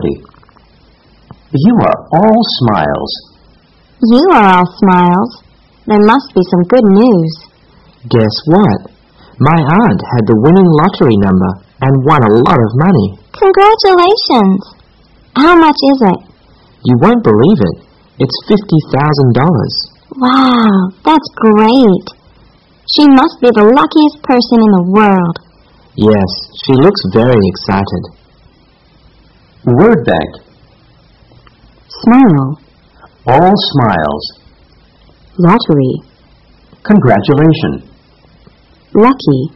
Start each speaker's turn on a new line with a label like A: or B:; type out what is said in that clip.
A: party. You are all smiles.
B: You are all smiles. There must be some good news.
A: Guess what? My aunt had the winning lottery number and won a lot of money.
B: Congratulations! How much is it?
A: You won't believe it. It's $50,000.
B: Wow, that's great. She must be the luckiest person in the world.
A: Yes, she looks very excited. Word bank.
B: Smile.
A: All smiles.
B: Lottery.
A: Congratulations.
B: Lucky.